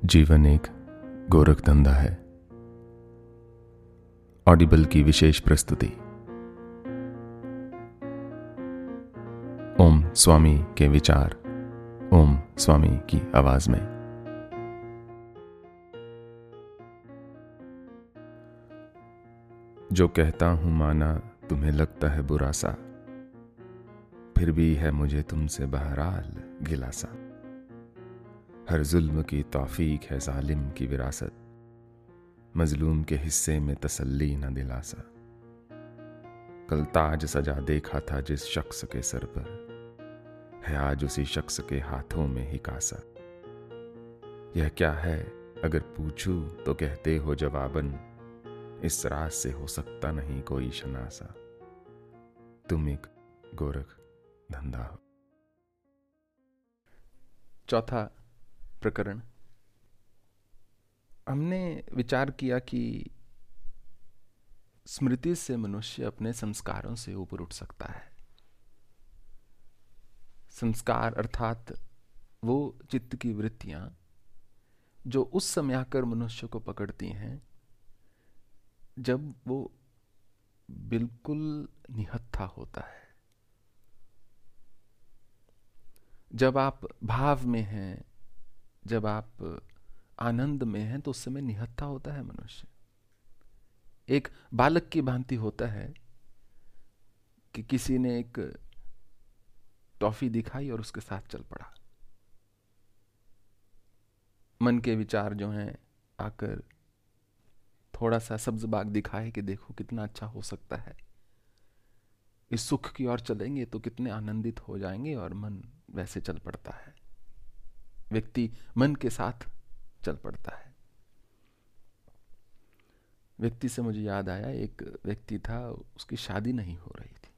जीवन एक गोरख धंधा है। ऑडिबल की विशेष प्रस्तुति। ओम स्वामी के विचार ओम स्वामी की आवाज में। जो कहता हूं माना तुम्हें लगता है बुरा सा, फिर भी है मुझे तुमसे बहरहाल गिला सा। हर जुल्म की तौफीक है जालिम की विरासत, मजलूम के हिस्से में तसल्ली न दिलासा। कल ताज सजा देखा था जिस शख्स के सर पर, है आज उसी शख्स के हाथों में ही कासा। यह क्या है अगर पूछूं तो कहते हो जवाबन, इस राज से हो सकता नहीं कोई शनासा। तुम एक गोरख धंधा हो। चौथा प्रकरण। हमने विचार किया कि स्मृति से मनुष्य अपने संस्कारों से ऊपर उठ सकता है। संस्कार अर्थात वो चित्त की वृत्तियां जो उस समय आकर मनुष्य को पकड़ती हैं जब वो बिल्कुल निहत्था होता है। जब आप भाव में हैं, जब आप आनंद में हैं, तो उस समय निहत्था होता है मनुष्य। एक बालक की भांति होता है कि किसी ने एक टॉफी दिखाई और उसके साथ चल पड़ा। मन के विचार जो हैं आकर थोड़ा सा सब्ज बाग दिखाए कि देखो कितना अच्छा हो सकता है, इस सुख की ओर चलेंगे तो कितने आनंदित हो जाएंगे, और मन वैसे चल पड़ता है। व्यक्ति मन के साथ चल पड़ता है। व्यक्ति से मुझे याद आया, एक व्यक्ति था, उसकी शादी नहीं हो रही थी।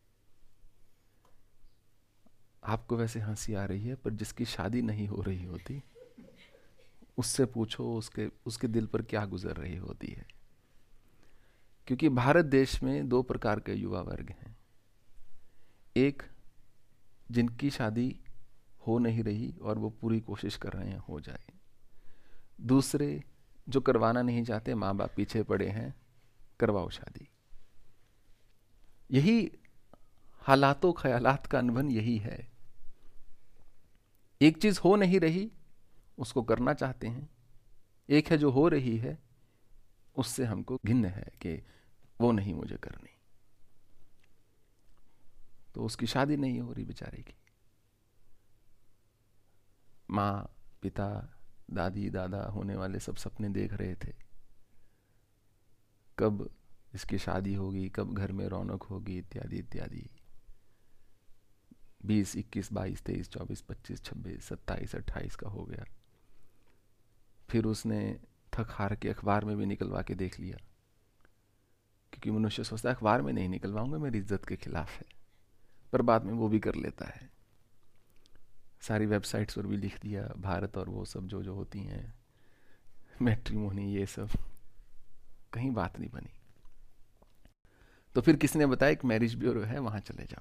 आपको वैसे हंसी आ रही है, पर जिसकी शादी नहीं हो रही होती उससे पूछो उसके दिल पर क्या गुजर रही होती है। क्योंकि भारत देश में दो प्रकार के युवा वर्ग हैं। एक जिनकी शादी हो नहीं रही और वो पूरी कोशिश कर रहे हैं हो जाए। दूसरे जो करवाना नहीं चाहते, माँ बाप पीछे पड़े हैं, करवाओ शादी। यही हालातों ख्यालात का अनबन यही है। एक चीज हो नहीं रही, उसको करना चाहते हैं। एक है जो हो रही है, उससे हमको घिन्न है कि वो नहीं मुझे करनी। तो उसकी शादी नहीं हो रही बेचारे की। माँ पिता दादी दादा होने वाले सब सपने देख रहे थे, कब इसकी शादी होगी, कब घर में रौनक होगी, इत्यादि इत्यादि। 20, 21, 22, 23, 24, 25, 26, 27, 28 का हो गया। फिर उसने थक हार के अखबार में भी निकलवा के देख लिया, क्योंकि मनुष्य सोचता है अखबार में नहीं निकलवाऊंगा, मेरी इज्जत के खिलाफ है। पर बाद में वो भी कर लेता है। सारी वेबसाइट्स पर भी लिख दिया, भारत और वो सब जो जो होती हैं, मैट्रिमोनी, ये सब, कहीं बात नहीं बनी। तो फिर किसने बताया एक मैरिज ब्यूरो है, वहां चले जाओ।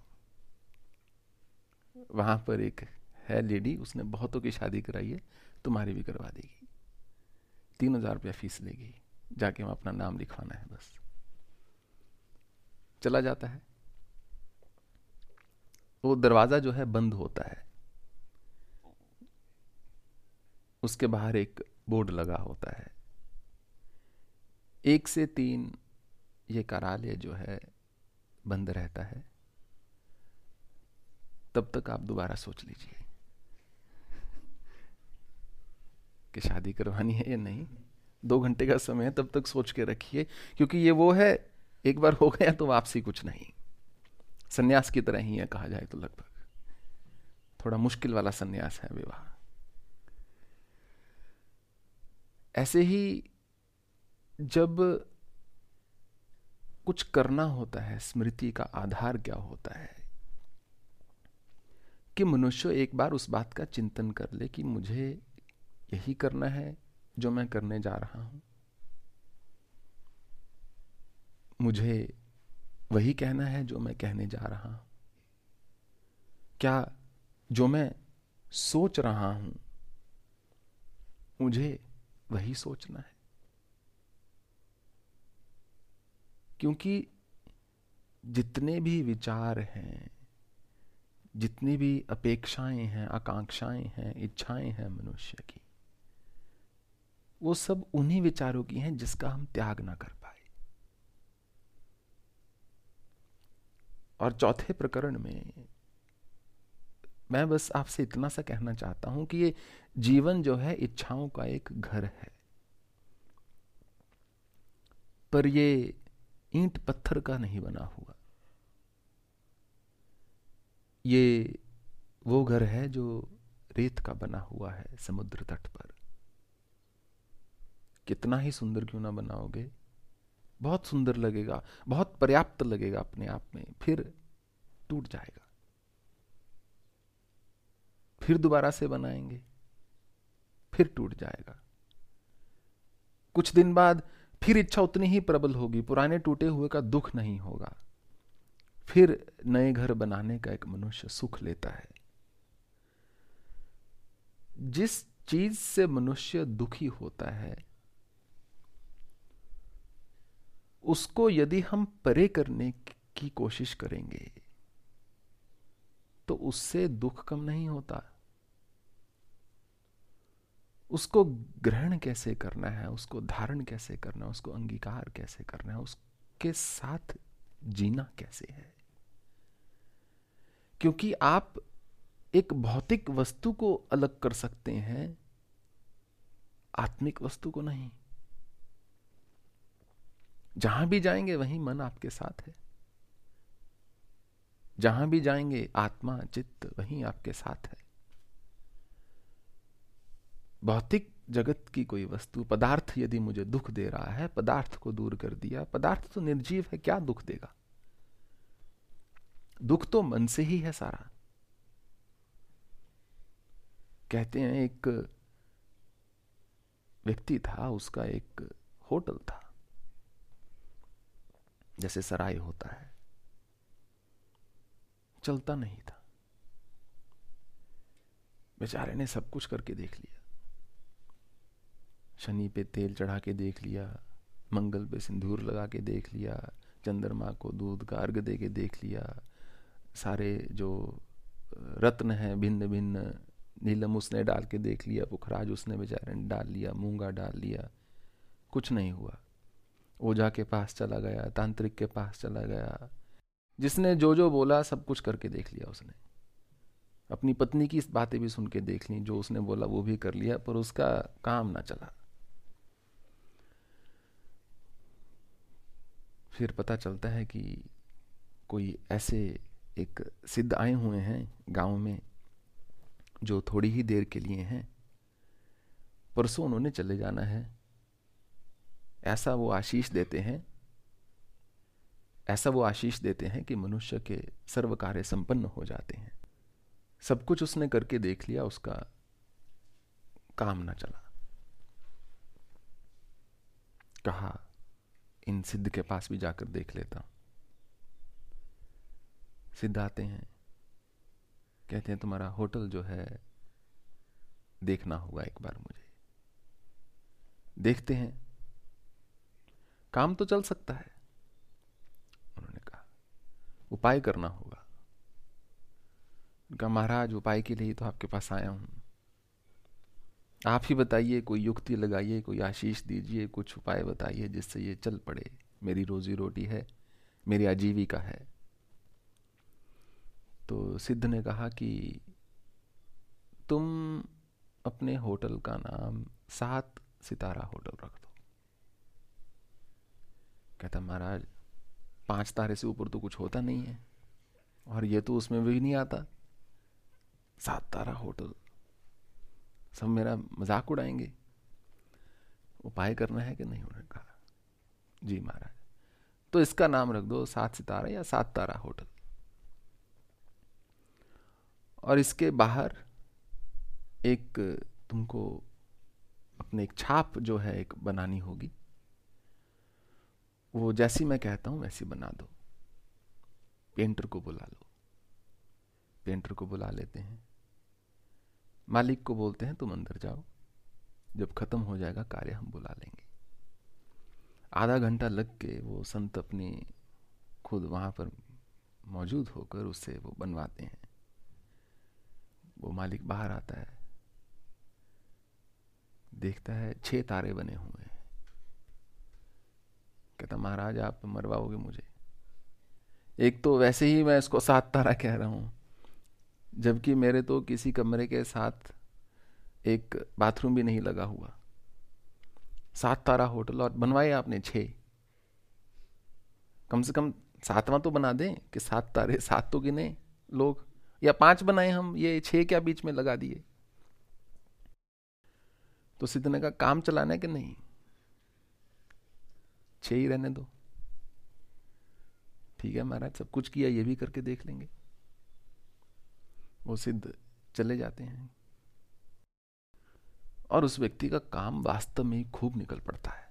वहां पर एक है लेडी, उसने बहुतों की शादी कराई है, तुम्हारी भी करवा देगी। 3,000 रुपया फीस लेगी, जाके वहां अपना नाम लिखवाना है बस। चला जाता है। वो दरवाजा जो है बंद होता है, उसके बाहर एक बोर्ड लगा होता है, 1 से 3 ये कार्यालय जो है बंद रहता है। तब तक आप दोबारा सोच लीजिए कि शादी करवानी है या नहीं। 2 घंटे का समय है, तब तक सोच के रखिए, क्योंकि ये वो है, एक बार हो गया तो वापसी कुछ नहीं। सन्यास की तरह ही है कहा जाए तो। लगभग थोड़ा मुश्किल वाला सन्यास है विवाह। ऐसे ही जब कुछ करना होता है, स्मृति का आधार क्या होता है कि मनुष्य एक बार उस बात का चिंतन कर ले कि मुझे यही करना है जो मैं करने जा रहा हूं, मुझे वही कहना है जो मैं कहने जा रहा हूं। क्या जो मैं सोच रहा हूं मुझे वही सोचना है, क्योंकि जितने भी विचार हैं, जितनी भी अपेक्षाएं हैं, आकांक्षाएं हैं, इच्छाएं हैं मनुष्य की, वो सब उन्हीं विचारों की हैं जिसका हम त्याग ना कर पाए। और चौथे प्रकरण में मैं बस आपसे इतना सा कहना चाहता हूं कि ये जीवन जो है इच्छाओं का एक घर है, पर ये ईंट पत्थर का नहीं बना हुआ। ये वो घर है जो रेत का बना हुआ है समुद्र तट पर। कितना ही सुंदर क्यों ना बनाओगे, बहुत सुंदर लगेगा, बहुत पर्याप्त लगेगा अपने आप में, फिर टूट जाएगा। फिर दोबारा से बनाएंगे, फिर टूट जाएगा। कुछ दिन बाद फिर इच्छा उतनी ही प्रबल होगी, पुराने टूटे हुए का दुख नहीं होगा। फिर नए घर बनाने का एक मनुष्य सुख लेता है। जिस चीज से मनुष्य दुखी होता है, उसको यदि हम परे करने की कोशिश करेंगे तो उससे दुख कम नहीं होता। उसको ग्रहण कैसे करना है, उसको धारण कैसे करना है, उसको अंगीकार कैसे करना है, उसके साथ जीना कैसे है। क्योंकि आप एक भौतिक वस्तु को अलग कर सकते हैं, आत्मिक वस्तु को नहीं। जहां भी जाएंगे वहीं मन आपके साथ है, जहां भी जाएंगे आत्मा चित्त वहीं आपके साथ है। भौतिक जगत की कोई वस्तु, पदार्थ यदि मुझे दुख दे रहा है, पदार्थ को दूर कर दिया। पदार्थ तो निर्जीव है, क्या दुख देगा? दुख तो मन से ही है सारा। कहते हैं एक व्यक्ति था, उसका एक होटल था, जैसे सराय होता है, चलता नहीं था। बेचारे ने सब कुछ करके देख लिया, शनि पे तेल चढ़ा के देख लिया, मंगल पे सिंदूर लगा के देख लिया, चंद्रमा को दूध का अर्घ दे के देख लिया, सारे जो रत्न हैं भिन्न भिन्न, नीलम उसने डाल के देख लिया, पुखराज उसने बेचारे ने डाल लिया, मूंगा डाल लिया, कुछ नहीं हुआ। ओझा के पास चला गया, तांत्रिक के पास चला गया, जिसने जो जो बोला सब कुछ करके देख लिया उसने। अपनी पत्नी की बातें भी सुन के देख ली, जो उसने बोला वो भी कर लिया, पर उसका काम ना चला। फिर पता चलता है कि कोई ऐसे एक सिद्ध आए हुए हैं गांव में, जो थोड़ी ही देर के लिए हैं, परसों उन्होंने चले जाना है। ऐसा वो आशीष देते हैं, ऐसा वो आशीष देते हैं कि मनुष्य के सर्व कार्य संपन्न हो जाते हैं। सब कुछ उसने करके देख लिया, उसका काम ना चला। कहा इन सिद्ध के पास भी जाकर देख लेता हूं। सिद्ध आते हैं, कहते हैं तुम्हारा होटल जो है देखना होगा एक बार मुझे। देखते हैं, काम तो चल सकता है। उन्होंने कहा उपाय करना होगा। उनका महाराज उपाय के लिए तो आपके पास आया हूं, आप ही बताइए, कोई युक्ति लगाइए, कोई आशीष दीजिए, कुछ उपाय बताइए जिससे ये चल पड़े। मेरी रोजी रोटी है, मेरी आजीविका है। तो सिद्ध ने कहा कि तुम अपने होटल का नाम 7 सितारा होटल रख दो। कहता महाराज 5 तारे से ऊपर तो कुछ होता नहीं है, और ये तो उसमें भी नहीं आता। 7 तारा होटल, सब मेरा मजाक उड़ाएंगे। उपाय करना है कि नहीं? उन्होंने कहा जी महाराज, तो इसका नाम रख दो 7 सितारा या 7 तारा होटल, और इसके बाहर एक तुमको अपने एक छाप जो है एक बनानी होगी। वो जैसी मैं कहता हूं वैसी बना दो। पेंटर को बुला लो। पेंटर को बुला लेते हैं, मालिक को बोलते हैं तुम अंदर जाओ, जब खत्म हो जाएगा कार्य हम बुला लेंगे। आधा घंटा लग के वो संत अपनी खुद वहां पर मौजूद होकर उससे वो बनवाते हैं। वो मालिक बाहर आता है, देखता है 6 तारे बने हुए हैं। कहता महाराज आप मरवाओगे मुझे, एक तो वैसे ही मैं इसको 7 तारा कह रहा हूं, जबकि मेरे तो किसी कमरे के साथ एक बाथरूम भी नहीं लगा हुआ। 7 तारा होटल और बनवाए आपने 6, कम से कम 7वां तो बना दें कि 7 तारे, 7 तो गिने लोग, या 5 बनाए हम, ये 6 क्या बीच में लगा दिए। तो सिद्ध ने कहा काम चलाना है कि नहीं, 6 ही रहने दो। ठीक है महाराज, सब कुछ किया, ये भी करके देख लेंगे। वो सिद्ध चले जाते हैं और उस व्यक्ति का काम वास्तव में खूब निकल पड़ता है,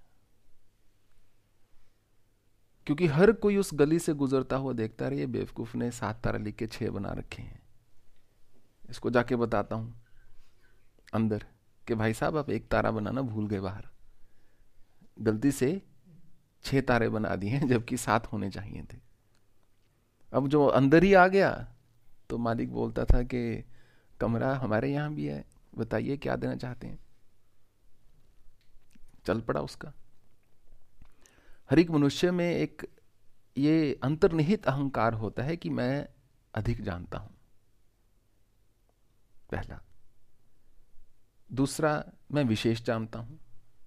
क्योंकि हर कोई उस गली से गुजरता हुआ देखता रहे, बेवकूफ ने 7 तारा लिख के 6 बना रखे हैं। इसको जाके बताता हूं अंदर कि भाई साहब आप 1 तारा बनाना भूल गए, बाहर गलती से 6 तारे बना दिए हैं, जबकि 7 होने चाहिए थे। अब जो अंदर ही आ गया तो मालिक बोलता था कि कमरा हमारे यहां भी है, बताइए क्या देना चाहते हैं। चल पड़ा उसका। हर एक मनुष्य में एक ये अंतर्निहित अहंकार होता है कि मैं अधिक जानता हूं, पहला। दूसरा, मैं विशेष जानता हूं।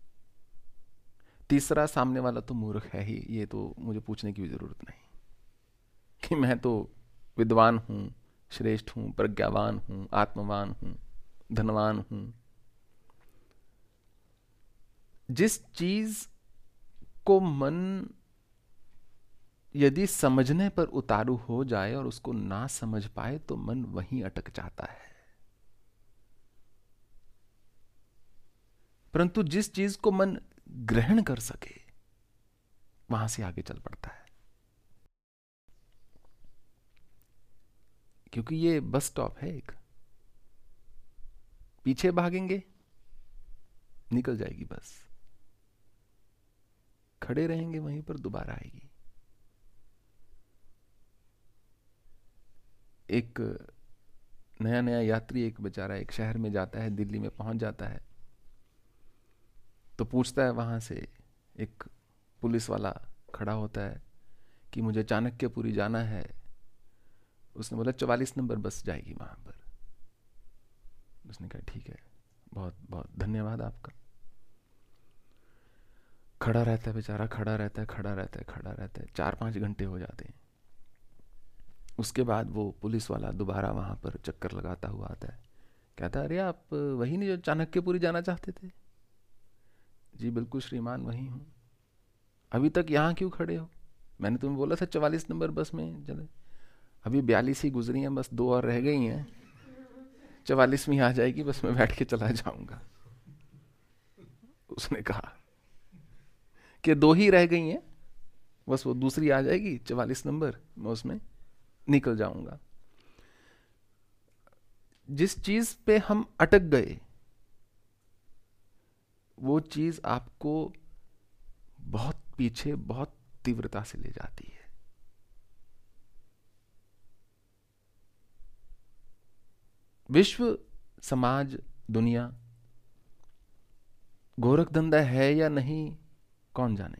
तीसरा, सामने वाला तो मूर्ख है ही, ये तो मुझे पूछने की भी जरूरत नहीं कि मैं तो विद्वान हूं, श्रेष्ठ हूं, प्रज्ञावान हूं, आत्मवान हूं, धनवान हूं। जिस चीज को मन यदि समझने पर उतारू हो जाए और उसको ना समझ पाए तो मन वहीं अटक जाता है। परंतु जिस चीज को मन ग्रहण कर सके वहां से आगे चल पड़ता है, क्योंकि ये बस स्टॉप है एक, पीछे भागेंगे निकल जाएगी बस, खड़े रहेंगे वहीं पर दोबारा आएगी। एक नया नया यात्री, एक बेचारा एक शहर में जाता है, दिल्ली में पहुंच जाता है, तो पूछता है वहां से, एक पुलिस वाला खड़ा होता है कि मुझे चाणक्यपुरी जाना है। उसने बोला 44 नंबर बस जाएगी वहां पर। उसने कहा ठीक है, बहुत बहुत धन्यवाद आपका। खड़ा रहता है बेचारा, खड़ा रहता है, खड़ा रहता है, खड़ा रहता है, 4-5 घंटे हो जाते हैं। उसके बाद वो पुलिस वाला दोबारा वहां पर चक्कर लगाता हुआ आता है, कहता है अरे आप वही नहीं जो चाणक्यपुरी जाना चाहते थे? जी बिल्कुल श्रीमान, वही हूं। अभी तक यहां क्यों खड़े हो? मैंने तुम्हें बोला था 44 नंबर बस में चले, अभी 42 ही गुजरी हैं, बस 2 और रह गई हैं, 44वीं आ जाएगी, बस मैं बैठ के चला जाऊंगा। उसने कहा कि 2 ही रह गई हैं, बस वो दूसरी आ जाएगी 44 नंबर, मैं उसमें निकल जाऊंगा। जिस चीज पे हम अटक गए वो चीज आपको बहुत पीछे, बहुत तीव्रता से ले जाती है। विश्व, समाज, दुनिया गोरख धंधा है या नहीं कौन जाने,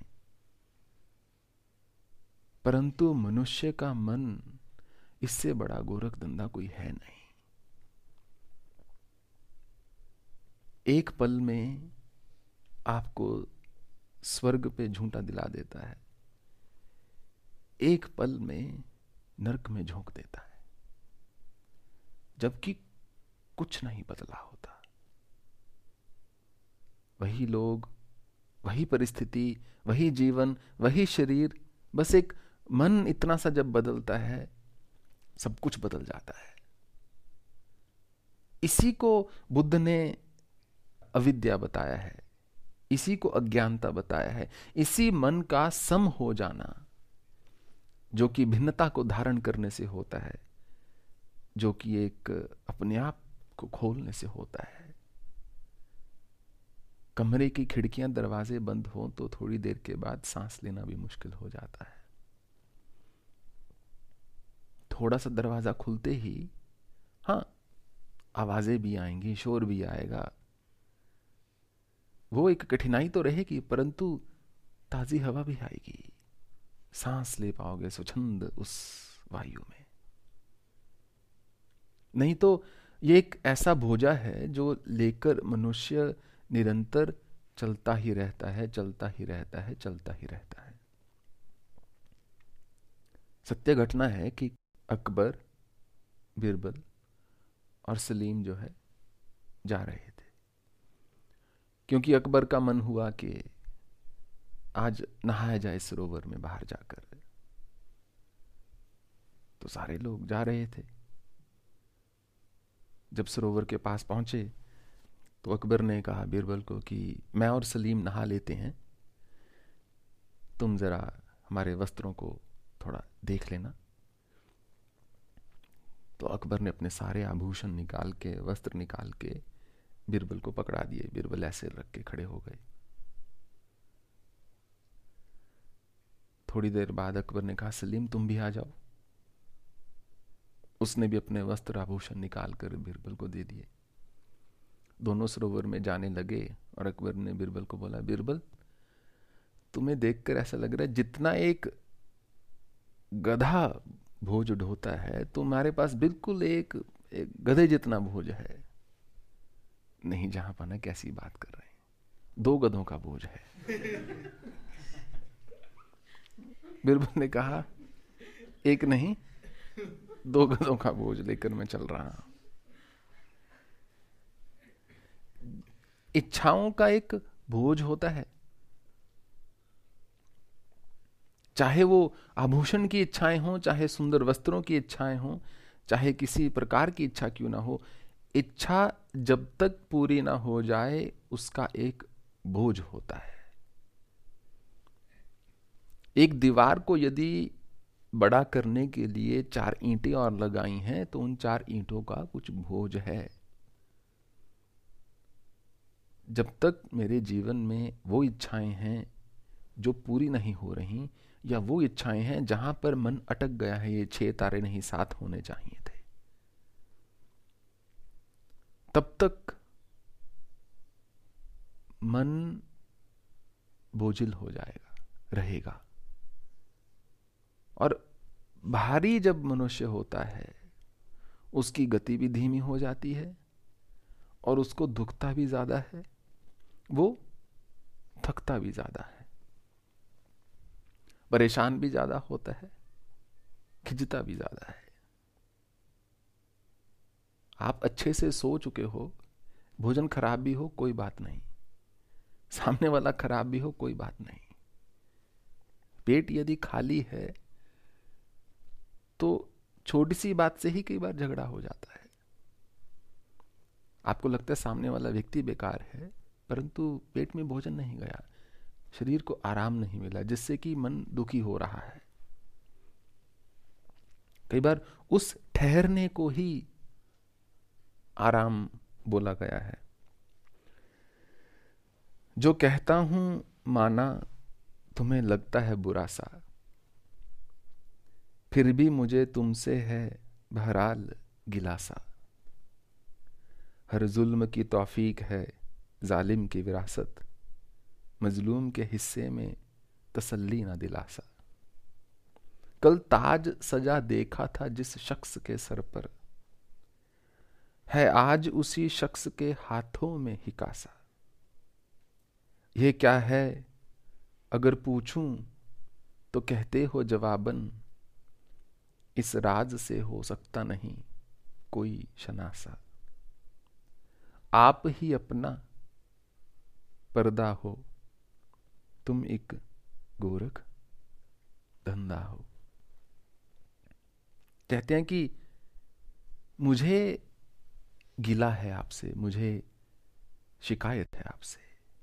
परंतु मनुष्य का मन, इससे बड़ा गोरख धंधा कोई है नहीं। एक पल में आपको स्वर्ग पे झूठा दिला देता है, एक पल में नरक में झोंक देता है, जबकि कुछ नहीं बदला होता। वही लोग, वही परिस्थिति, वही जीवन, वही शरीर, बस एक मन इतना सा जब बदलता है सब कुछ बदल जाता है। इसी को बुद्ध ने अविद्या बताया है, इसी को अज्ञानता बताया है। इसी मन का सम हो जाना जो कि भिन्नता को धारण करने से होता है, जो कि एक अपने आप को खोलने से होता है। कमरे की खिड़कियां दरवाजे बंद हो तो थोड़ी देर के बाद सांस लेना भी मुश्किल हो जाता है। थोड़ा सा दरवाजा खुलते ही हाँ आवाजें भी आएंगी, शोर भी आएगा, वो एक कठिनाई तो रहेगी, परंतु ताजी हवा भी आएगी, सांस ले पाओगे स्वच्छंद उस वायु में। नहीं तो ये एक ऐसा बोझा है जो लेकर मनुष्य निरंतर चलता ही रहता है, चलता ही रहता है, चलता ही रहता है। सत्य घटना है कि अकबर, बीरबल और सलीम जो है जा रहे थे, क्योंकि अकबर का मन हुआ कि आज नहाया जाए सरोवर में बाहर जाकर। तो सारे लोग जा रहे थे। जब सरोवर के पास पहुंचे तो अकबर ने कहा बीरबल को कि मैं और सलीम नहा लेते हैं, तुम जरा हमारे वस्त्रों को थोड़ा देख लेना। तो अकबर ने अपने सारे आभूषण निकाल के, वस्त्र निकाल के बीरबल को पकड़ा दिए। बीरबल ऐसे रख के खड़े हो गए। थोड़ी देर बाद अकबर ने कहा सलीम तुम भी आ जाओ। उसने भी अपने वस्त्र आभूषण निकाल कर बीरबल को दे दिए। दोनों सरोवर में जाने लगे और अकबर ने बीरबल को बोला बीरबल तुम्हें देखकर ऐसा लग रहा है जितना एक गधा भोज ढोता है तुम्हारे पास बिल्कुल एक गधे जितना भोज है। नहीं जहां पाना कैसी बात कर रहे हैं, 2 गधों का बोझ है। बीरबल ने कहा एक नहीं 2 गधों का बोझ लेकर मैं चल रहा हूं। इच्छाओं का एक बोझ होता है, चाहे वो आभूषण की इच्छाएं हों, चाहे सुंदर वस्त्रों की इच्छाएं हों, चाहे किसी प्रकार की इच्छा क्यों ना हो, इच्छा जब तक पूरी ना हो जाए उसका एक बोझ होता है। एक दीवार को यदि बड़ा करने के लिए 4 ईंटें और लगाई हैं तो उन 4 ईंटों का कुछ बोझ है। जब तक मेरे जीवन में वो इच्छाएं हैं जो पूरी नहीं हो रही, या वो इच्छाएं हैं जहां पर मन अटक गया है, ये 6 तारे नहीं 7 होने चाहिए थे, तब तक मन बोझिल हो जाएगा, रहेगा। और भारी जब मनुष्य होता है उसकी गति भी धीमी हो जाती है और उसको दुखता भी ज्यादा है, वो थकता भी ज्यादा है, परेशान भी ज्यादा होता है, खिंचता भी ज्यादा है। आप अच्छे से सो चुके हो, भोजन खराब भी हो कोई बात नहीं, सामने वाला खराब भी हो कोई बात नहीं, पेट यदि खाली है तो छोटी सी बात से ही कई बार झगड़ा हो जाता है। आपको लगता है सामने वाला व्यक्ति बेकार है, परंतु पेट में भोजन नहीं गया, शरीर को आराम नहीं मिला, जिससे कि मन दुखी हो रहा है। कई बार उस ठहरने को ही आराम बोला गया है। जो कहता हूं माना तुम्हें लगता है बुरा सा, फिर भी मुझे तुमसे है बहरहाल गिलासा। हर जुल्म की तौफीक है जालिम की विरासत, मजलूम के हिस्से में तसल्ली ना दिलासा। कल ताज सजा देखा था जिस शख्स के सर पर, है आज उसी शख्स के हाथों में हिकासा। यह क्या है अगर पूछूं तो कहते हो जवाबन, इस राज से हो सकता नहीं कोई शनासा। आप ही अपना पर्दा हो, तुम एक गोरख धंधा हो। कहते हैं कि मुझे गिला है आपसे, मुझे शिकायत है आपसे,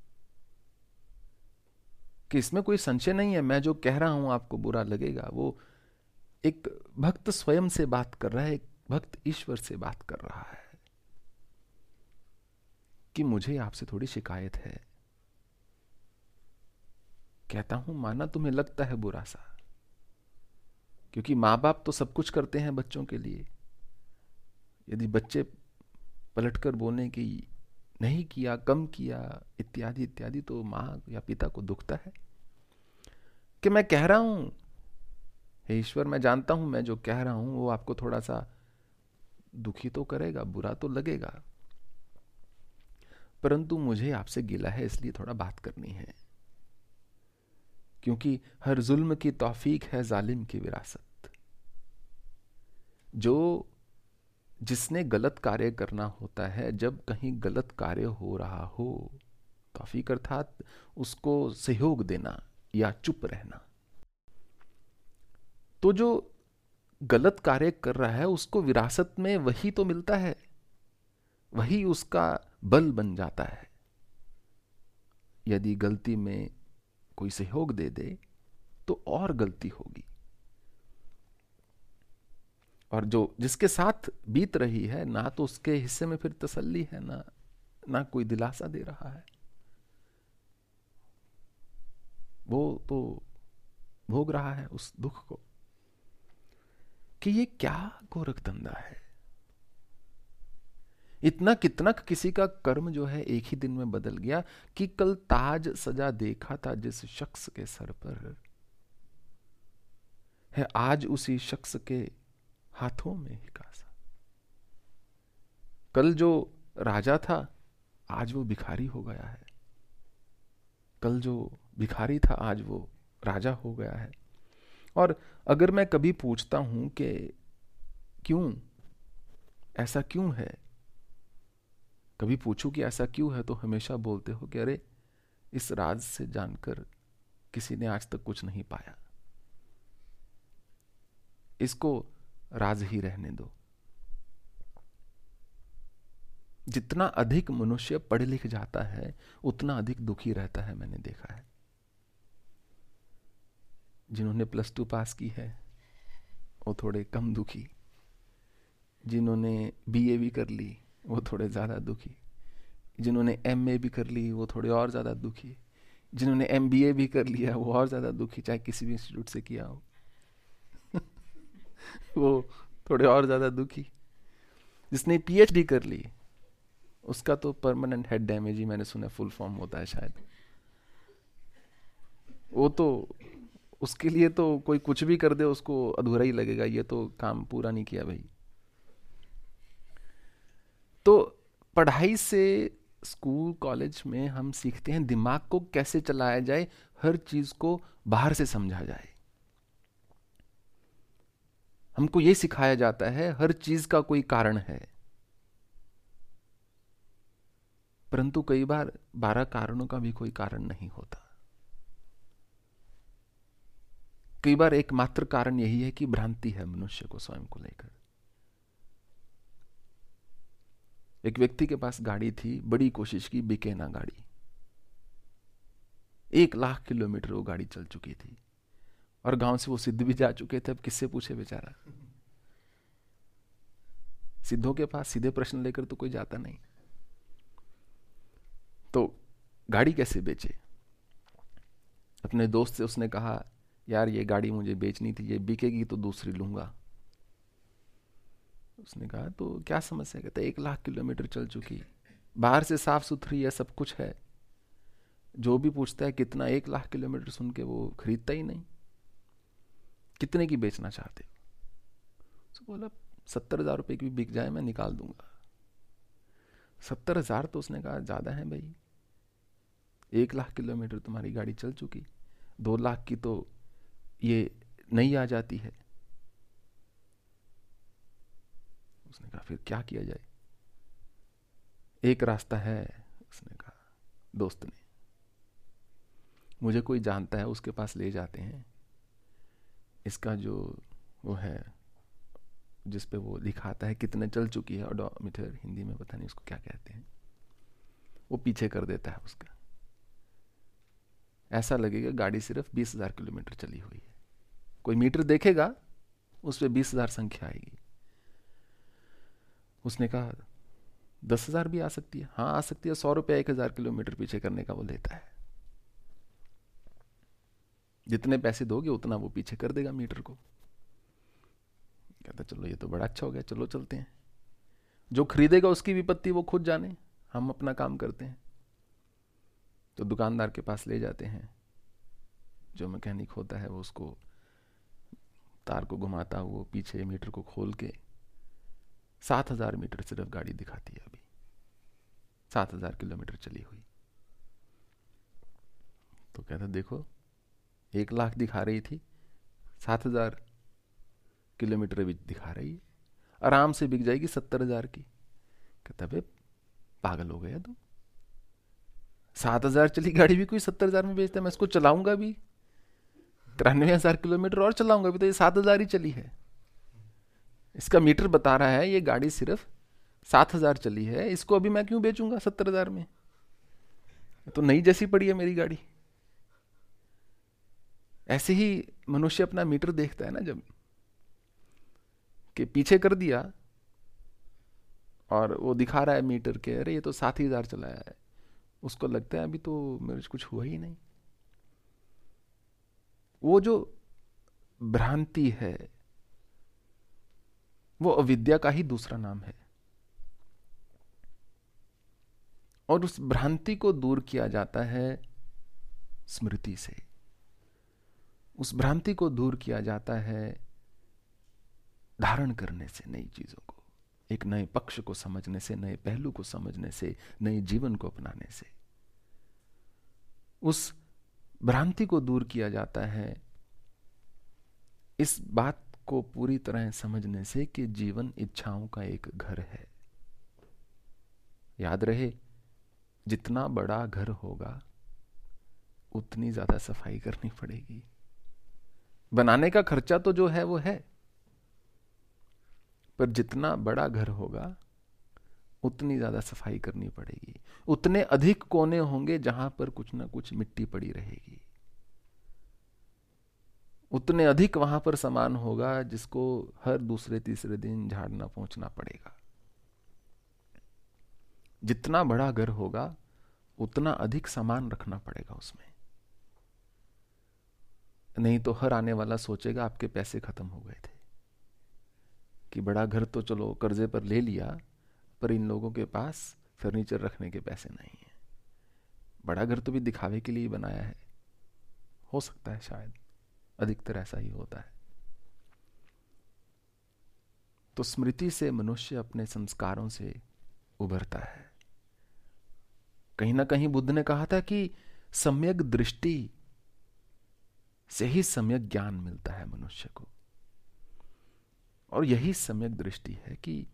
कि इसमें कोई संशय नहीं है, मैं जो कह रहा हूं आपको बुरा लगेगा। वो एक भक्त स्वयं से बात कर रहा है, एक भक्त ईश्वर से बात कर रहा है कि मुझे आपसे थोड़ी शिकायत है। कहता हूं माना तुम्हें लगता है बुरा सा, क्योंकि माँ बाप तो सब कुछ करते हैं बच्चों के लिए। यदि बच्चे पलटकर बोले कि नहीं किया, कम किया, इत्यादि इत्यादि, तो माँ या पिता को दुखता है कि मैं कह रहा हूं, हे ईश्वर मैं जानता हूं मैं जो कह रहा हूं वो आपको थोड़ा सा दुखी तो करेगा, बुरा तो लगेगा, परंतु मुझे आपसे गिला है इसलिए थोड़ा बात करनी है, क्योंकि हर जुल्म की तौफीक है जालिम की विरासत। जो जिसने गलत कार्य करना होता है, जब कहीं गलत कार्य हो रहा हो, तौफीक अर्थात उसको सहयोग देना या चुप रहना, तो जो गलत कार्य कर रहा है उसको विरासत में वही तो मिलता है, वही उसका बल बन जाता है। यदि गलती में कोई सहयोग दे दे तो और गलती होगी, और जो जिसके साथ बीत रही है ना तो उसके हिस्से में फिर तसल्ली है, ना कोई दिलासा दे रहा है, वो तो भोग रहा है उस दुख को कि ये क्या गोरख धंधा है। इतना कितना किसी का कर्म जो है एक ही दिन में बदल गया कि कल ताज सजा देखा था जिस शख्स के सर पर है, आज उसी शख्स के हाथों में ही कासा। कल जो राजा था आज वो भिखारी हो गया है, कल जो भिखारी था आज वो राजा हो गया है। और अगर मैं कभी पूछता हूं कि क्यों, ऐसा क्यों है, कभी पूछूं कि ऐसा क्यों है, तो हमेशा बोलते हो कि अरे इस राज से जानकर किसी ने आज तक कुछ नहीं पाया, इसको राज ही रहने दो। जितना अधिक मनुष्य पढ़ लिख जाता है उतना अधिक दुखी रहता है, मैंने देखा है। जिन्होंने +2 पास की है वो थोड़े कम दुखी, जिन्होंने BA भी कर ली वो थोड़े ज्यादा दुखी, जिन्होंने MA भी कर ली वो थोड़े और ज्यादा दुखी, जिन्होंने MBA भी कर लिया वो और ज्यादा दुखी, चाहे किसी भी इंस्टीट्यूट से किया हो वो थोड़े और ज्यादा दुखी। जिसने PhD कर ली उसका तो परमानेंट हेड डैमेज ही मैंने सुना फुल फॉर्म होता है शायद, वो तो उसके लिए तो कोई कुछ भी कर दे उसको अधूरा ही लगेगा, ये तो काम पूरा नहीं किया भाई। तो पढ़ाई से, स्कूल कॉलेज में हम सीखते हैं दिमाग को कैसे चलाया जाए, हर चीज को बाहर से समझा जाए। हमको यह सिखाया जाता है हर चीज का कोई कारण है, परंतु कई बार 12 कारणों का भी कोई कारण नहीं होता। कई बार एकमात्र कारण यही है कि भ्रांति है मनुष्य को स्वयं को लेकर। एक व्यक्ति के पास गाड़ी थी, बड़ी कोशिश की, बिके ना गाड़ी। 1 लाख किलोमीटर वो गाड़ी चल चुकी थी और गांव से वो सिद्ध भी जा चुके थे। अब किससे पूछे बेचारा, सिद्धों के पास सीधे प्रश्न लेकर तो कोई जाता नहीं। तो गाड़ी कैसे बेचे? अपने दोस्त से उसने कहा यार ये गाड़ी मुझे बेचनी थी, ये बिकेगी तो दूसरी लूंगा। उसने कहा तो क्या समस्या? कहता 1 लाख किलोमीटर चल चुकी, बाहर से साफ सुथरी है, सब कुछ है, जो भी पूछता है कितना, 1 लाख किलोमीटर सुन के वो खरीदता ही नहीं। कितने की बेचना चाहते हो? उसने बोला 70,000 रुपए की भी बिक जाए मैं निकाल दूंगा। 70,000 तो उसने कहा ज्यादा है भाई, 1 लाख किलोमीटर तुम्हारी गाड़ी चल चुकी, 2 लाख की तो ये नहीं आ जाती है। उसने कहा फिर क्या किया जाए? एक रास्ता है, उसने कहा दोस्त ने, मुझे कोई जानता है उसके पास ले जाते हैं, इसका जो वो है जिस पे वो दिखाता है कितने चल चुकी है, ओडोमीटर हिंदी में पता नहीं उसको क्या कहते हैं, वो पीछे कर देता है उसका। ऐसा लगेगा गाड़ी सिर्फ 20,000 किलोमीटर चली हुई है। कोई मीटर देखेगा उस पे 20,000 संख्या आएगी। उसने कहा 10,000 भी आ सकती है। हाँ आ सकती है, 100 रुपया 1,000 किलोमीटर पीछे करने का वो लेता है। जितने पैसे दोगे उतना वो पीछे कर देगा मीटर को। कहता चलो ये तो बड़ा अच्छा हो गया, चलो चलते हैं। जो खरीदेगा उसकी विपत्ति वो खुद जाने, हम अपना काम करते हैं। तो दुकानदार के पास ले जाते हैं। जो मैकेनिक होता है वो उसको तार को घुमाता, वो पीछे मीटर को खोल के 7,000 मीटर सिर्फ गाड़ी दिखाती है अभी, 7,000 किलोमीटर चली हुई। तो कहता देखो 1 लाख दिखा रही थी, 7,000 किलोमीटर भी दिखा रही है, आराम से बिक जाएगी 70,000 की। कहता बे पागल हो गया तू, 7,000 चली गाड़ी भी कोई 70,000 में बेचता है, मैं इसको चलाऊंगा भी 93,000 किलोमीटर और चलाऊंगा भी तो ये 7,000 ही चली है। इसका मीटर बता रहा है ये गाड़ी सिर्फ 7,000 चली है, इसको अभी मैं क्यों बेचूंगा 70,000 में, तो नई जैसी पड़ी है मेरी गाड़ी। ऐसे ही मनुष्य अपना मीटर देखता है ना, जब कि पीछे कर दिया और वो दिखा रहा है मीटर के, अरे ये तो 7,000 चलाया है, उसको लगता है अभी तो मेरे कुछ हुआ ही नहीं। वो जो भ्रांति है वो अविद्या का ही दूसरा नाम है। और उस भ्रांति को दूर किया जाता है स्मृति से, उस भ्रांति को दूर किया जाता है धारण करने से, नई चीजों को, एक नए पक्ष को समझने से, नए पहलू को समझने से, नए जीवन को अपनाने से। उस भ्रांति को दूर किया जाता है इस बात को पूरी तरह समझने से कि जीवन इच्छाओं का एक घर है। याद रहे, जितना बड़ा घर होगा उतनी ज्यादा सफाई करनी पड़ेगी। बनाने का खर्चा तो जो है वो है, पर जितना बड़ा घर होगा उतनी ज्यादा सफाई करनी पड़ेगी। उतने अधिक कोने होंगे जहां पर कुछ ना कुछ मिट्टी पड़ी रहेगी, उतने अधिक वहां पर सामान होगा जिसको हर दूसरे तीसरे दिन झाड़ना पोंछना पड़ेगा। जितना बड़ा घर होगा उतना अधिक सामान रखना पड़ेगा उसमें, नहीं तो हर आने वाला सोचेगा आपके पैसे खत्म हो गए थे, कि बड़ा घर तो चलो कर्जे पर ले लिया, पर इन लोगों के पास फर्नीचर रखने के पैसे नहीं है। बड़ा घर तो भी दिखावे के लिए बनाया है, हो सकता है शायद अधिकतर ऐसा ही होता है। तो स्मृति से मनुष्य अपने संस्कारों से उभरता है। कहीं ना कहीं बुद्ध ने कहा था कि सम्यक दृष्टि से ही सम्यक ज्ञान मिलता है मनुष्य को। और यही सम्यक दृष्टि है कि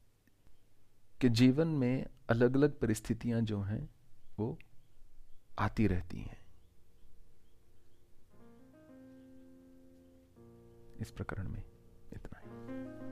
जीवन में अलग अलग परिस्थितियां जो हैं वो आती रहती हैं। इस प्रकरण में इतना ही।